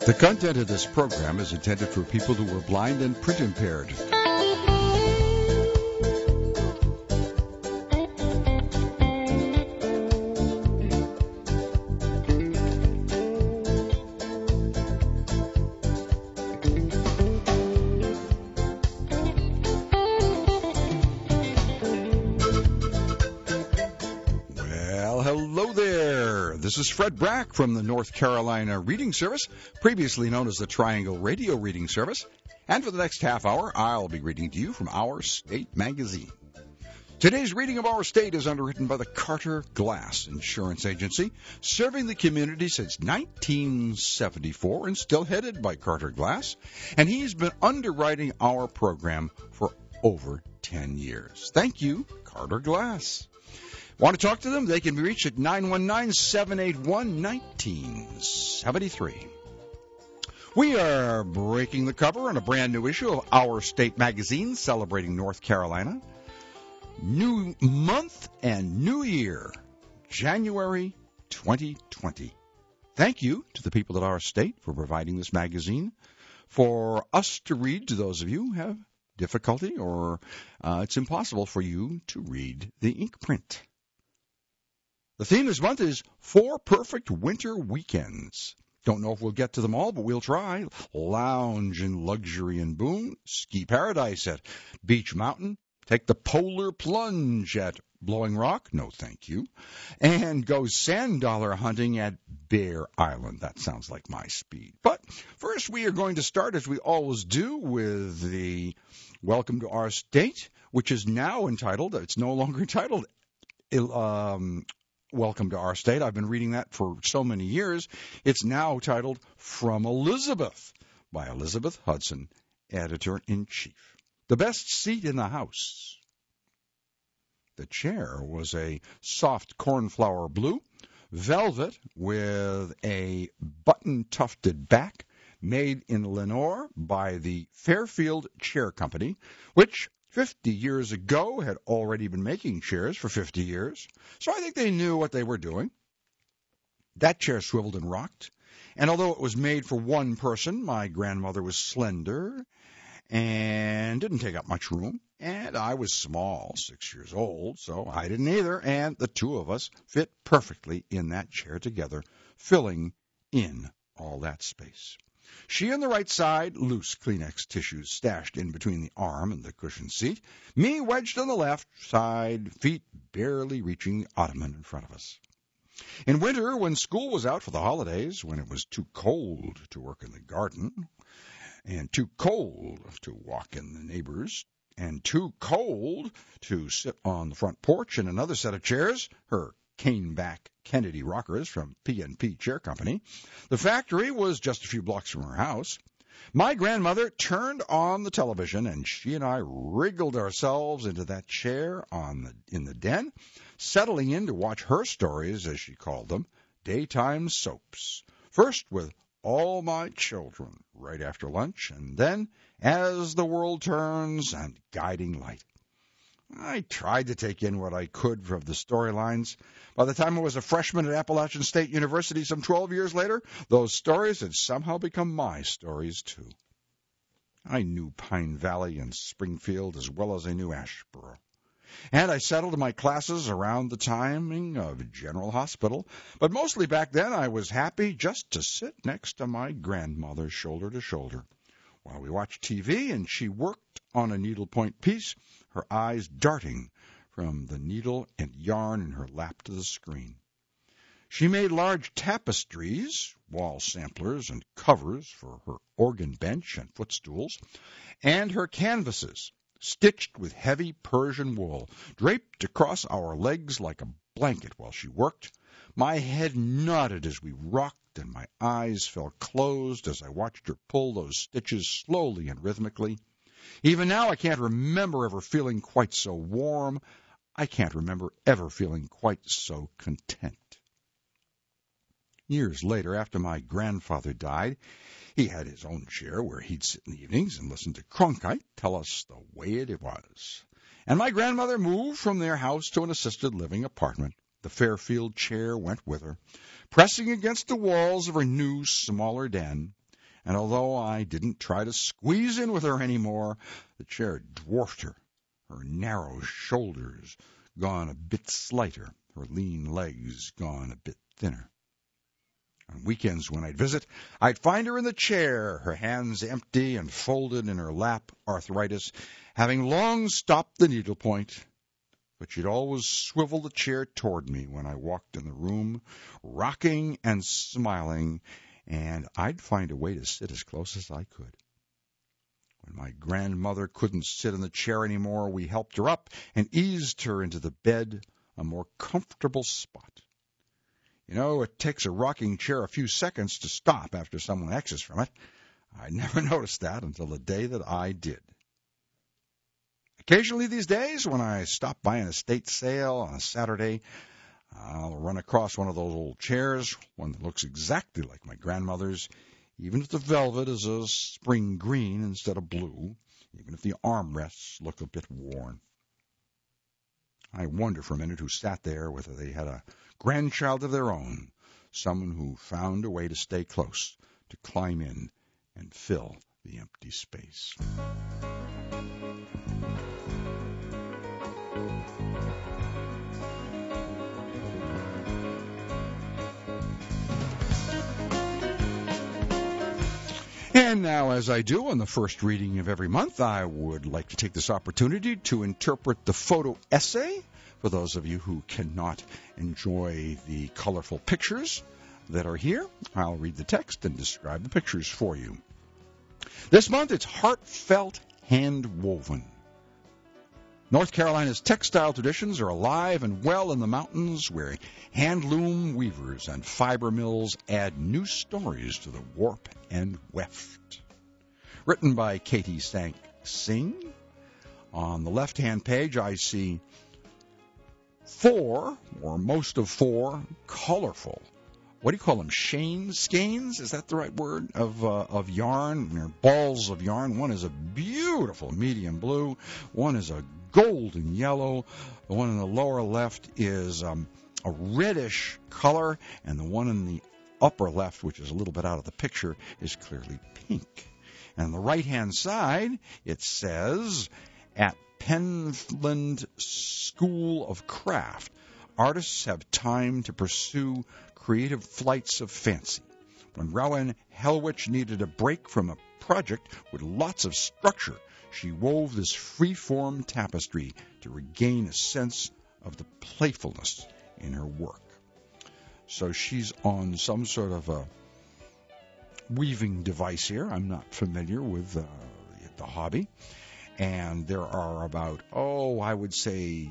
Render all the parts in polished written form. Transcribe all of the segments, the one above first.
The content of this program is intended for people who are blind and print impaired. This is Fred Brack from the North Carolina Reading Service, previously known as the Triangle Radio Reading Service. And for the next half hour, I'll be reading to you from Our State magazine. Today's reading of Our State is underwritten by the Carter Glass Insurance Agency, serving the community since 1974 and still headed by Carter Glass. And he's been underwriting our program for over 10 years. Thank you, Carter Glass. Want to talk to them? They can be reached at 919-781-1973. We are breaking the cover on a brand new issue of Our State magazine celebrating North Carolina. New month and new year, January 2020. Thank you to the people at Our State for providing this magazine for us to read to those of you who have difficulty or it's impossible for you to read the ink print. The theme this month is 4 Perfect Winter Weekends. Don't know if we'll get to them all, but we'll try. Lounge in luxury and boom. Ski paradise at Beach Mountain. Take the polar plunge at Blowing Rock. No, thank you. And go sand dollar hunting at Bear Island. That sounds like my speed. But first we are going to start, as we always do, with the Welcome to Our State, which is now entitled, it's no longer entitled, Welcome to Our State. I've been reading that for so many years. It's now titled From Elizabeth by Elizabeth Hudson, Editor-in-Chief. The best seat in the house. The chair was a soft cornflower blue, velvet with a button-tufted back, made in Lenore by the Fairfield Chair Company, which 50 years ago had already been making chairs for 50 years, so I think they knew what they were doing. That chair swiveled and rocked, and although it was made for one person, my grandmother was slender and didn't take up much room, and I was small, 6 years old, so I didn't either, and the two of us fit perfectly in that chair together, filling in all that space. She on the right side, loose Kleenex tissues stashed in between the arm and the cushioned seat. Me wedged on the left side, feet barely reaching the ottoman in front of us. In winter, when school was out for the holidays, when it was too cold to work in the garden, and too cold to walk in the neighbors, and too cold to sit on the front porch in another set of chairs, her cane-back Kennedy rockers from P&P Chair Company. The factory was just a few blocks from her house. My grandmother turned on the television, and she and I wriggled ourselves into that chair in the den, settling in to watch her stories, as she called them, daytime soaps. First with All My Children, right after lunch, and then As the World Turns and Guiding Light. I tried to take in what I could from the storylines. By the time I was a freshman at Appalachian State University some 12 years later, those stories had somehow become my stories, too. I knew Pine Valley and Springfield as well as I knew Asheboro. And I settled my classes around the timing of General Hospital. But mostly back then I was happy just to sit next to my grandmother shoulder to shoulder while we watched TV and she worked on a needlepoint piece, her eyes darting from the needle and yarn in her lap to the screen. She made large tapestries, wall samplers, and covers for her organ bench and footstools, and her canvases, stitched with heavy Persian wool, draped across our legs like a blanket while she worked. My head nodded as we rocked, and my eyes fell closed as I watched her pull those stitches slowly and rhythmically. Even now I can't remember ever feeling quite so warm. I can't remember ever feeling quite so content. Years later, after my grandfather died, he had his own chair where he'd sit in the evenings and listen to Cronkite tell us the way it was. And my grandmother moved from their house to an assisted living apartment. The Fairfield chair went with her, pressing against the walls of her new, smaller den. And although I didn't try to squeeze in with her anymore, the chair dwarfed her, her narrow shoulders gone a bit slighter, her lean legs gone a bit thinner. On weekends when I'd visit, I'd find her in the chair, her hands empty and folded in her lap, arthritis having long stopped the needlepoint. But she'd always swivel the chair toward me when I walked in the room, rocking and smiling, and I'd find a way to sit as close as I could. When my grandmother couldn't sit in the chair anymore, we helped her up and eased her into the bed, a more comfortable spot. You know, it takes a rocking chair a few seconds to stop after someone exits from it. I never noticed that until the day that I did. Occasionally these days, when I stop by an estate sale on a Saturday, I'll run across one of those old chairs, one that looks exactly like my grandmother's, even if the velvet is a spring green instead of blue, even if the armrests look a bit worn. I wonder for a minute who sat there, whether they had a grandchild of their own, someone who found a way to stay close, to climb in and fill the empty space. And now, as I do on the first reading of every month, I would like to take this opportunity to interpret the photo essay for those of you who cannot enjoy the colorful pictures that are here. I'll read the text and describe the pictures for you. This month, it's heartfelt hand-woven. North Carolina's textile traditions are alive and well in the mountains, where hand-loom weavers and fiber mills add new stories to the warp and weft. Written by Katie Sank Singh. On the left-hand page, I see 4, or most of 4, colorful, what do you call them, skeins? Is that the right word? Of yarn, or balls of yarn. One is a beautiful medium blue. One is a golden yellow. The one in the lower left is a reddish color, and the one in the upper left, which is a little bit out of the picture, is clearly pink. And on the right-hand side, it says, at Penland School of Craft, artists have time to pursue creative flights of fancy. When Rowan Helwich needed a break from a project with lots of structure, she wove this free-form tapestry to regain a sense of the playfulness in her work. So she's on some sort of a weaving device here. I'm not familiar with the hobby. And there are about, I would say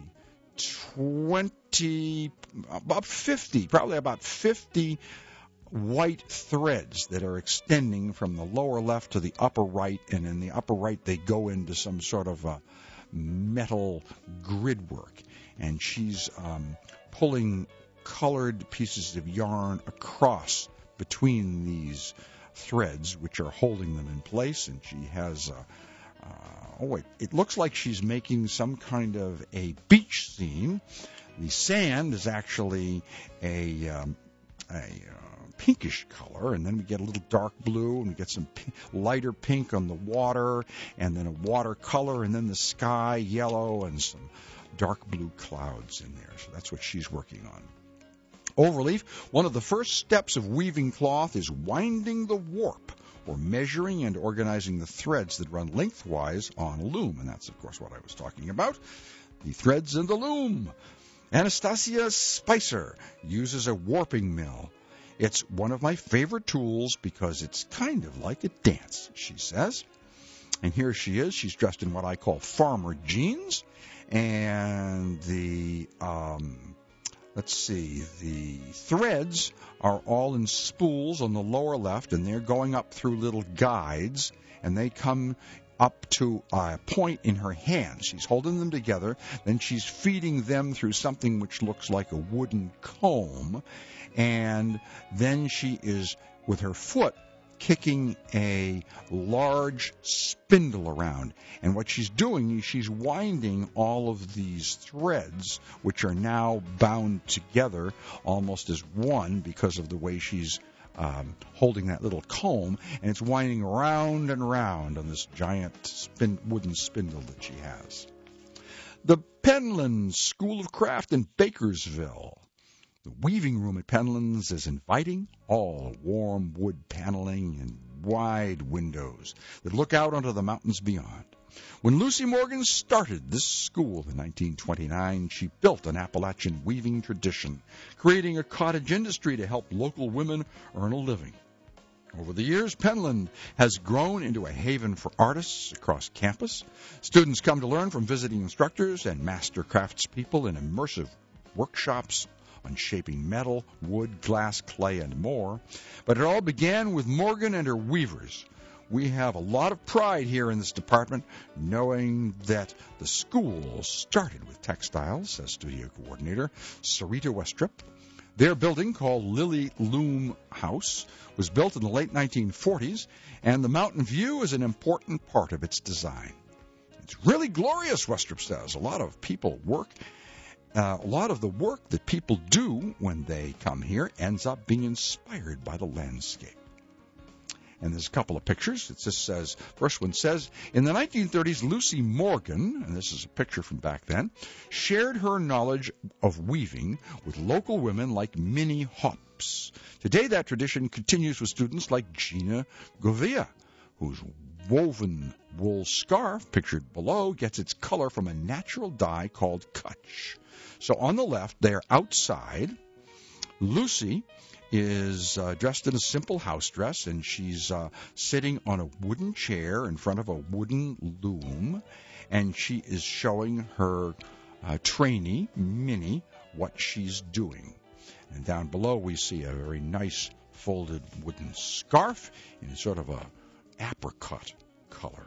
50 white threads that are extending from the lower left to the upper right, and in the upper right they go into some sort of a metal grid work. And she's pulling colored pieces of yarn across between these threads, which are holding them in place, and she has it looks like she's making some kind of a beach scene. The sand is actually a pinkish color, and then we get a little dark blue, and we get some lighter pink on the water, and then a watercolor, and then the sky yellow, and some dark blue clouds in there. So that's what she's working on. Overleaf, one of the first steps of weaving cloth is winding the warp, or measuring and organizing the threads that run lengthwise on a loom. And that's, of course, what I was talking about, the threads in the loom. Anastasia Spicer uses a warping mill. It's one of my favorite tools because it's kind of like a dance, she says. And here she is. She's dressed in what I call farmer jeans. And the threads are all in spools on the lower left, and they're going up through little guides, and they come up to a point in her hand. She's holding them together, then she's feeding them through something which looks like a wooden comb, and then she is, with her foot, kicking a large spindle around. And what she's doing is she's winding all of these threads, which are now bound together almost as one because of the way she's holding that little comb, and it's winding round and round on this giant wooden spindle that she has. The Penland School of Craft in Bakersville. The weaving room at Penland's is inviting, all warm wood paneling and wide windows that look out onto the mountains beyond. When Lucy Morgan started this school in 1929, she built an Appalachian weaving tradition, creating a cottage industry to help local women earn a living. Over the years, Penland has grown into a haven for artists across campus. Students come to learn from visiting instructors and master craftspeople in immersive workshops on shaping metal, wood, glass, clay, and more. But it all began with Morgan and her weavers. We have a lot of pride here in this department, knowing that the school started with textiles, says studio coordinator Sarita Westrup. Their building, called Lily Loom House, was built in the late 1940s, and the mountain view is an important part of its design. It's really glorious, Westrup says. A lot of the work that people do when they come here ends up being inspired by the landscape. And there's a couple of pictures. It just says, first one says, in the 1930s, Lucy Morgan, and this is a picture from back then, shared her knowledge of weaving with local women like Minnie Hops. Today, that tradition continues with students like Gina Govia, whose woven wool scarf, pictured below, gets its color from a natural dye called kutch. So on the left, there outside, Lucy is dressed in a simple house dress, and she's sitting on a wooden chair in front of a wooden loom, and she is showing her trainee, Minnie, what she's doing. And down below we see a very nice folded wooden scarf in sort of a apricot color.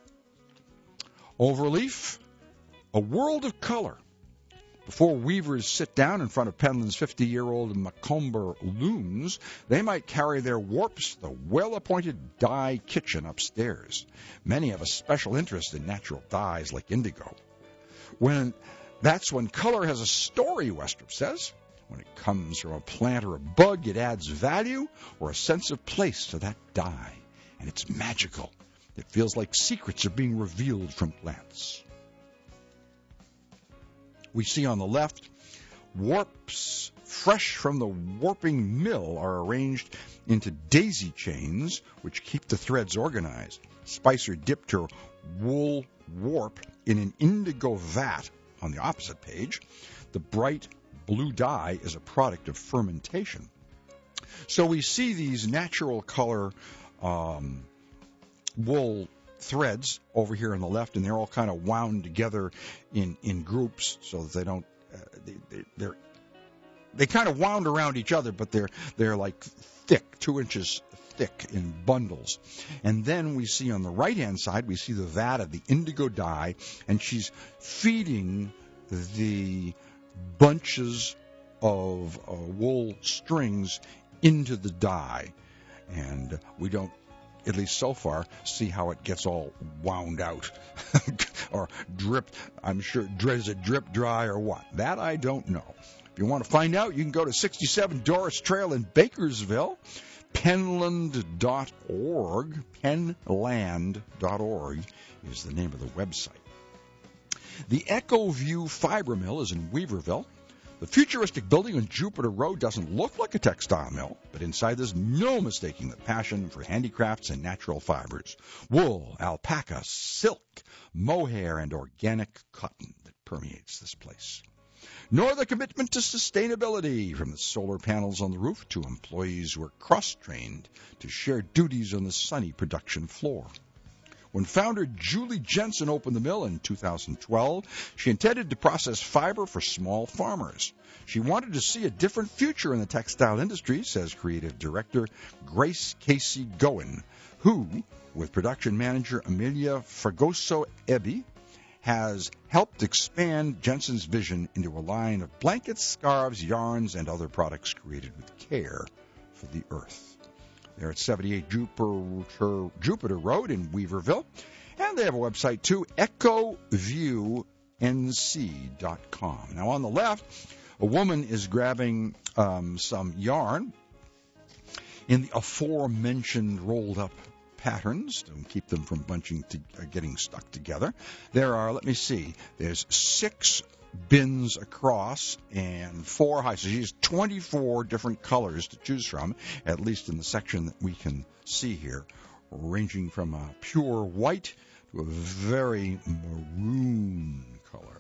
Overleaf, a world of color. Before weavers sit down in front of Penland's 50-year-old Macomber looms, they might carry their warps to the well-appointed dye kitchen upstairs. Many have a special interest in natural dyes like indigo. That's when color has a story, Westrup says. When it comes from a plant or a bug, it adds value or a sense of place to that dye. And it's magical. It feels like secrets are being revealed from plants. We see on the left, warps fresh from the warping mill are arranged into daisy chains, which keep the threads organized. Spicer dipped her wool warp in an indigo vat on the opposite page. The bright blue dye is a product of fermentation. So we see these natural color wool threads over here on the left, and they're all kind of wound together in groups so that they don't they kind of wound around each other, but they're like thick, 2 inches thick in bundles. And then we see on the right hand side, we see the vat of the indigo dye, and she's feeding the bunches of wool strings into the dye, and we don't, at least so far, see how it gets all wound out or dripped. I'm sure, is it drip dry or what? That I don't know. If you want to find out, you can go to 67 Doris Trail in Bakersville, penland.org. Penland.org is the name of the website. The EchoView Fiber Mill is in Weaverville. The futuristic building on Jupiter Road doesn't look like a textile mill, but inside there's no mistaking the passion for handicrafts and natural fibers. Wool, alpaca, silk, mohair, and organic cotton that permeates this place. Nor the commitment to sustainability, from the solar panels on the roof to employees who are cross-trained to share duties on the sunny production floor. When founder Julie Jensen opened the mill in 2012, she intended to process fiber for small farmers. She wanted to see a different future in the textile industry, says creative director Grace Casey Goen, who, with production manager Amelia Fragoso-Ebby, has helped expand Jensen's vision into a line of blankets, scarves, yarns, and other products created with care for the earth. They're at 78 Jupiter Road in Weaverville. And they have a website, too, EchoViewNC.com. Now, on the left, a woman is grabbing some yarn in the aforementioned rolled-up patterns to keep them from getting stuck together. There are, let me see, there's 6 bins across and 4 high. So she has 24 different colors to choose from, at least in the section that we can see here, ranging from a pure white to a very maroon color.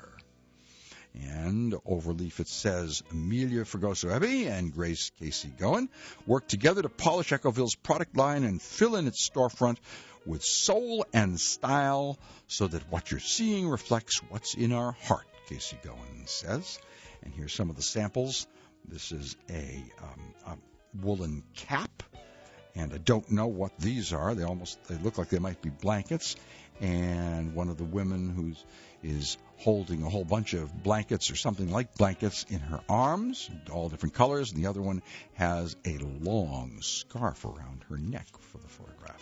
And overleaf it says Amelia Fregoso-Eby and Grace Casey Goen worked together to polish Echoville's product line and fill in its storefront with soul and style so that what you're seeing reflects what's in our heart, Casey Goen says. And here's some of the samples. This is a woolen cap, and I don't know what these are. They look like they might be blankets. And one of the women is holding a whole bunch of blankets or something like blankets in her arms, all different colors, and the other one has a long scarf around her neck for the photograph.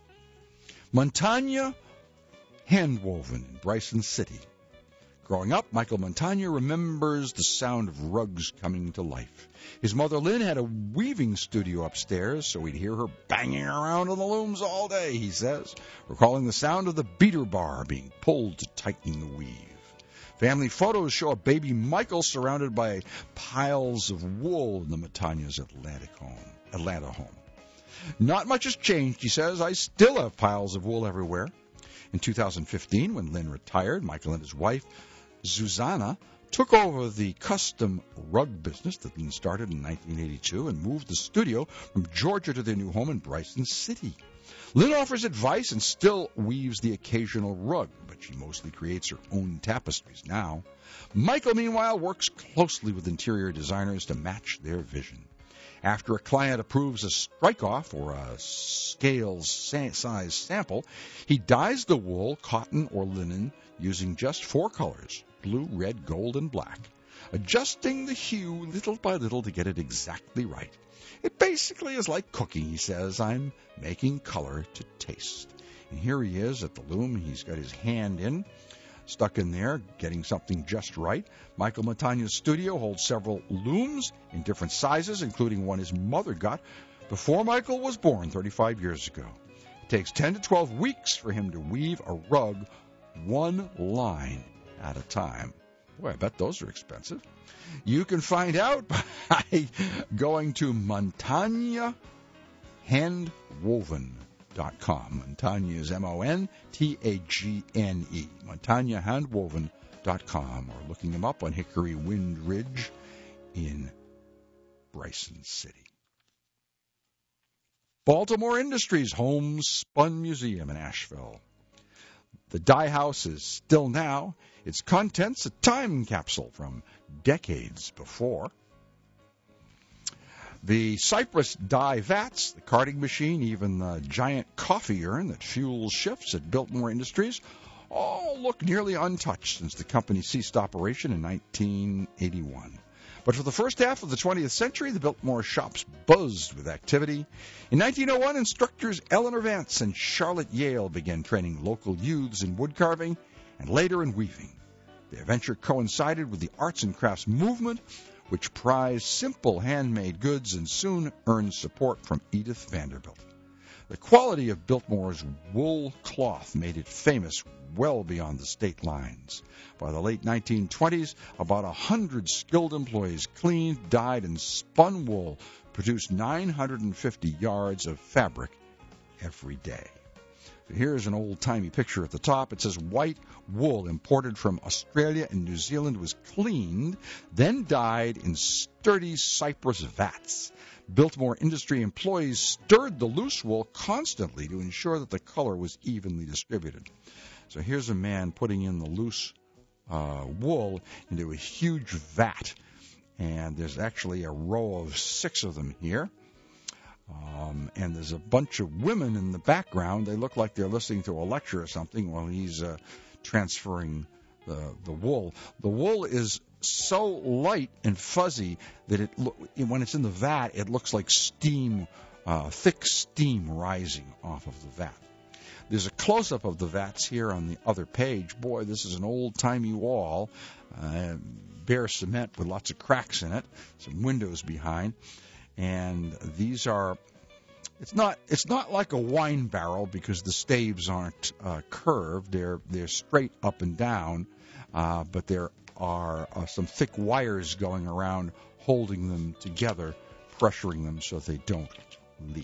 Montagna Handwoven in Bryson City. Growing up, Michael Montagna remembers the sound of rugs coming to life. His mother Lynn had a weaving studio upstairs, so he'd hear her banging around on the looms all day, he says, recalling the sound of the beater bar being pulled to tighten the weave. Family photos show a baby Michael surrounded by piles of wool in the Montagna's Atlanta home. Not much has changed, he says. I still have piles of wool everywhere. In 2015, when Lynn retired, Michael and his wife, Susanna, took over the custom rug business that Lynn started in 1982 and moved the studio from Georgia to their new home in Bryson City. Lynn offers advice and still weaves the occasional rug, but she mostly creates her own tapestries now. Michael, meanwhile, works closely with interior designers to match their vision. After a client approves a strike-off or a scale size sample, he dyes the wool, cotton, or linen using just 4 colors, blue, red, gold, and black, adjusting the hue little by little to get it exactly right. It basically is like cooking, he says. I'm making color to taste. And here he is at the loom. He's got his hand stuck in there, getting something just right. Michael Montagna's studio holds several looms in different sizes, including one his mother got before Michael was born 35 years ago. It takes 10 to 12 weeks for him to weave a rug 1 line at a time. Boy, I bet those are expensive. You can find out by going to MontagnaHandwoven.com. Montagna is Montagne, MontagnaHandwoven.com, or looking him up on Hickory Wind Ridge in Bryson City. Baltimore Industries Homespun Museum in Asheville. The dye house is still now. Its contents a time capsule from decades before. The Cypress dye vats, the carding machine, even the giant coffee urn that fuels shifts at Biltmore Industries all look nearly untouched since the company ceased operation in 1981. But for the first half of the 20th century, the Biltmore shops buzzed with activity. In 1901, instructors Eleanor Vance and Charlotte Yale began training local youths in wood carving and later in weaving. Their venture coincided with the arts and crafts movement, which prized simple handmade goods and soon earned support from Edith Vanderbilt. The quality of Biltmore's wool cloth made it famous well beyond the state lines. By the late 1920s, about 100 skilled employees cleaned, dyed, and spun wool, produced 950 yards of fabric every day. So here's an old-timey picture at the top. It says white wool imported from Australia and New Zealand was cleaned, then dyed in sturdy cypress vats. Biltmore Industry employees stirred the loose wool constantly to ensure that the color was evenly distributed. So here's a man putting in the loose wool into a huge vat, and there's actually a row of 6 of them here. And there's a bunch of women in the background. They look like they're listening to a lecture or something while he's transferring the wool. The wool is so light and fuzzy that when it's in the vat, it looks like steam, thick steam rising off of the vat. There's a close-up of the vats here on the other page. Boy, this is an old-timey wall, bare cement with lots of cracks in it, some windows behind. And these are It's not like a wine barrel because the staves aren't curved. They're straight up and down, but there are some thick wires going around holding them together, pressuring them so they don't leak.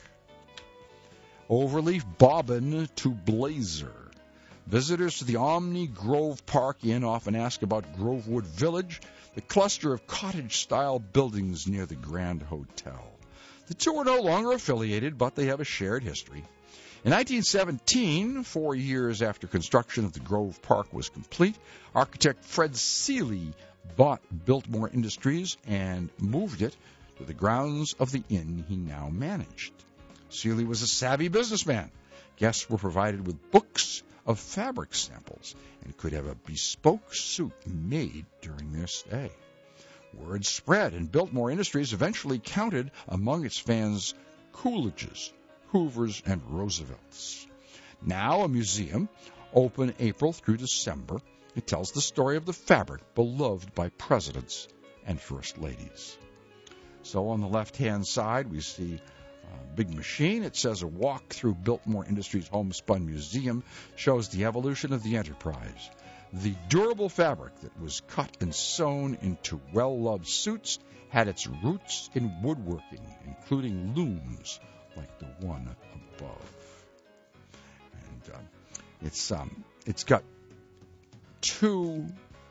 Overleaf bobbin to blazer. Visitors to the Omni Grove Park Inn often ask about Grovewood Village, the cluster of cottage-style buildings near the Grand Hotel. The two are no longer affiliated, but they have a shared history. In 1917, 4 years after construction of the Grove Park was complete, architect Fred Seeley bought Biltmore Industries and moved it to the grounds of the inn he now managed. Seeley was a savvy businessman. Guests were provided with books of fabric samples and could have a bespoke suit made during their stay. Word spread, and Biltmore Industries eventually counted among its fans Coolidges, Hoovers, and Roosevelts. Now a museum, open April through December, it tells the story of the fabric beloved by presidents and first ladies. So on the left-hand side, we see a big machine. It says a walk through Biltmore Industries Homespun Museum shows the evolution of the enterprise. The durable fabric that was cut and sewn into well-loved suits had its roots in woodworking, including looms like the one above. And it's got two,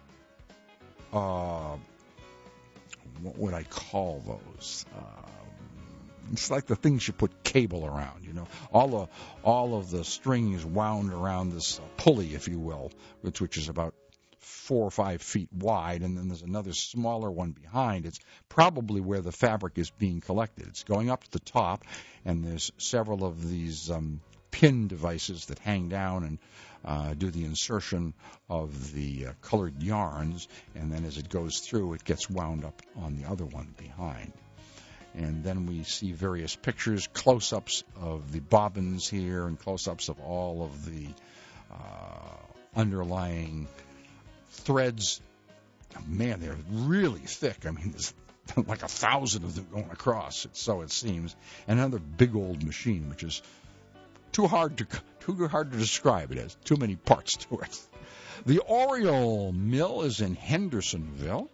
what would I call those? It's like the things you put cable around, you know. All of the string is wound around this pulley, if you will, which is about 4 or 5 feet wide, and then there's another smaller one behind. It's probably where the fabric is being collected. It's going up to the top, and there's several of these pin devices that hang down and do the insertion of the colored yarns, and then as it goes through, it gets wound up on the other one behind. And then we see various pictures, close-ups of the bobbins here, and close-ups of all of the underlying threads. Man, they're really thick. I mean, there's like 1,000 of them going across, so it seems. And another big old machine, which is too hard to describe. It has too many parts to it. The Oriole Mill is in Hendersonville.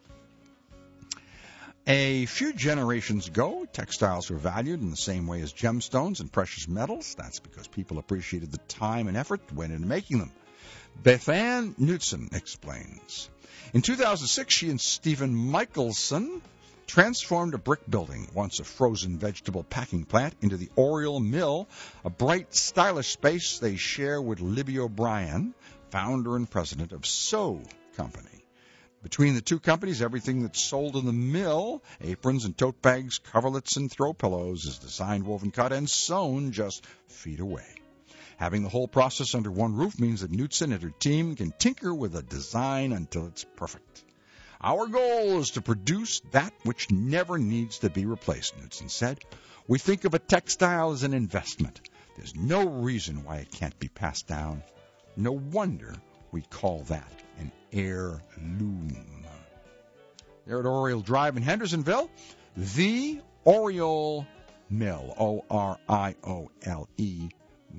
A few generations ago, textiles were valued in the same way as gemstones and precious metals. That's because people appreciated the time and effort that went into making them. Beth Ann Knutson explains. In 2006, she and Stephen Michelson transformed a brick building, once a frozen vegetable packing plant, into the Oriole Mill, a bright, stylish space they share with Libby O'Brien, founder and president of Sew Company. Between the two companies, everything that's sold in the mill, aprons and tote bags, coverlets and throw pillows, is designed, woven, cut, and sewn just feet away. Having the whole process under one roof means that Knutson and her team can tinker with a design until it's perfect. Our goal is to produce that which never needs to be replaced, Knutson said. We think of a textile as an investment. There's no reason why it can't be passed down. No wonder we call that an heirloom. There at Oriole Drive in Hendersonville, the Oriole Mill, O-R-I-O-L-E,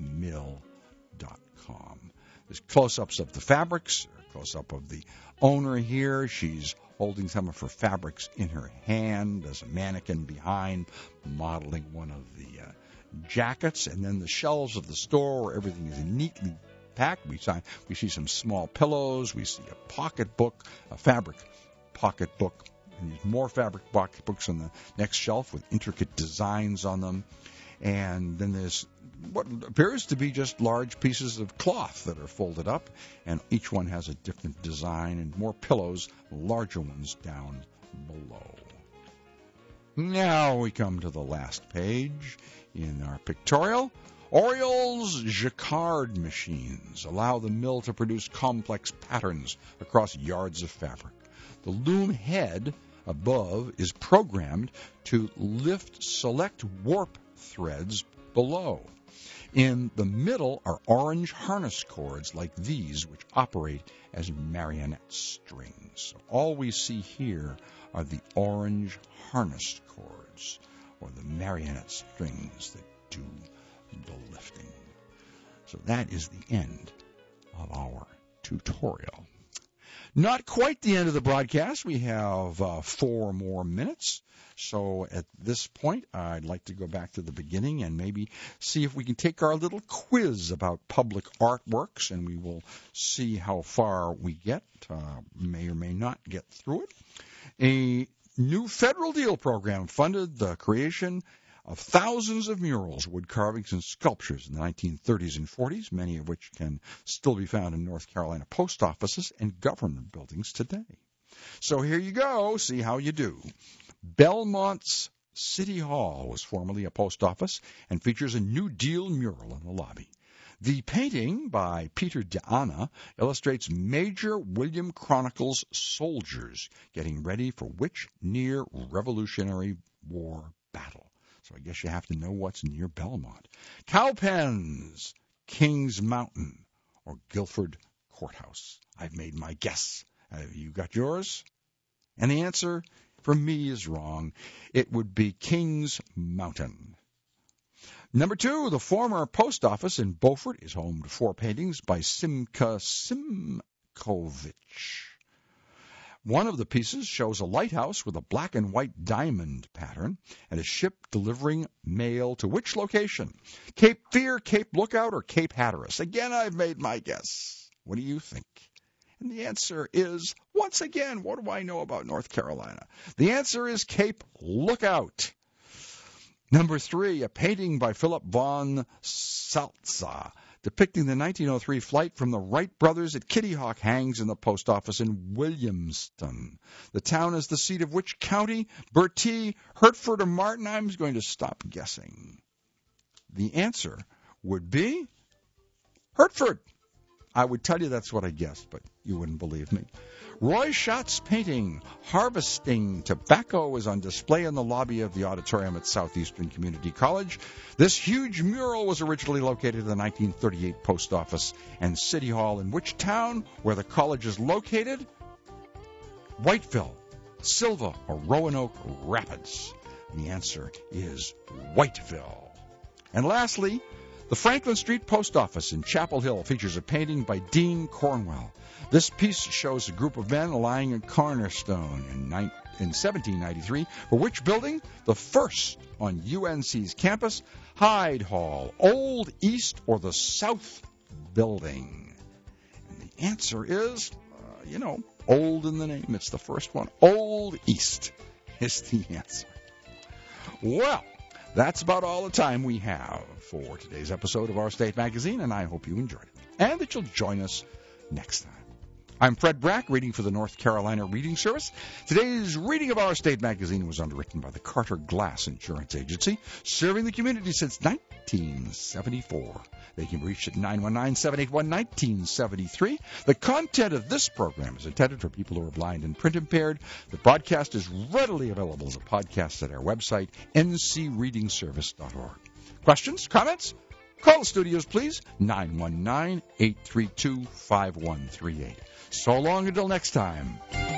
mill.com. There's close-ups of the fabrics, a close-up of the owner here. She's holding some of her fabrics in her hand. There's a mannequin behind modeling one of the jackets, and then the shelves of the store where everything is neatly packed. We see some small pillows. We see a pocketbook, a fabric pocketbook, and there's more fabric pocketbooks on the next shelf with intricate designs on them. And then there's what appears to be just large pieces of cloth that are folded up, and each one has a different design, and more pillows, larger ones down below. Now we come to the last page in our pictorial. Oriole's jacquard machines allow the mill to produce complex patterns across yards of fabric. The loom head above is programmed to lift select warp threads below. In the middle are orange harness cords like these, which operate as marionette strings. So all we see here are the orange harness cords, or the marionette strings that do the lifting. So that is the end of our tutorial. Not quite the end of the broadcast. We have 4 more minutes. So at this point, I'd like to go back to the beginning and maybe see if we can take our little quiz about public artworks, and we will see how far we get. May or may not get through it. A new federal deal program funded the creation of thousands of murals, wood carvings, and sculptures in the 1930s and 40s, many of which can still be found in North Carolina post offices and government buildings today. So here you go. See how you do. Belmont's City Hall was formerly a post office and features a New Deal mural in the lobby. The painting by Peter DeAnna illustrates Major William Chronicles' soldiers getting ready for which near Revolutionary War battle. So I guess you have to know what's near Belmont. Cowpens, Kings Mountain, or Guilford Courthouse. I've made my guess. Have you got yours? And the answer for me is wrong. It would be Kings Mountain. Number 2, the former post office in Beaufort is home to 4 paintings by Simka Simkovich. One of the pieces shows a lighthouse with a black and white diamond pattern and a ship delivering mail to which location? Cape Fear, Cape Lookout, or Cape Hatteras? Again, I've made my guess. What do you think? And the answer is, once again, what do I know about North Carolina? The answer is Cape Lookout. Number 3, a painting by Philip von Salza depicting the 1903 flight from the Wright brothers at Kitty Hawk hangs in the post office in Williamston. The town is the seat of which county? Bertie, Hertford, or Martin? I'm going to stop guessing. The answer would be Hertford. I would tell you that's what I guessed, but you wouldn't believe me. Roy Schott's painting, Harvesting Tobacco, is on display in the lobby of the auditorium at Southeastern Community College. This huge mural was originally located in the 1938 Post Office and City Hall in which town, where the college is located? Whiteville, Silva, or Roanoke Rapids? And the answer is Whiteville. And lastly, the Franklin Street Post Office in Chapel Hill features a painting by Dean Cornwell. This piece shows a group of men lying in cornerstone in 1793. For which building? The first on UNC's campus, Hyde Hall, Old East, or the South Building? And the answer is, old in the name. It's the first one. Old East is the answer. Well, that's about all the time we have for today's episode of Our State Magazine, and I hope you enjoyed it and that you'll join us next time. I'm Fred Brack, reading for the North Carolina Reading Service. Today's reading of Our State Magazine was underwritten by the Carter Glass Insurance Agency, serving the community since 1974. They can be reached at 919-781-1973. The content of this program is intended for people who are blind and print impaired. The broadcast is readily available as a podcast at our website, ncreadingservice.org. Questions? Comments? Call the studios, please, 919-832-5138. So long until next time.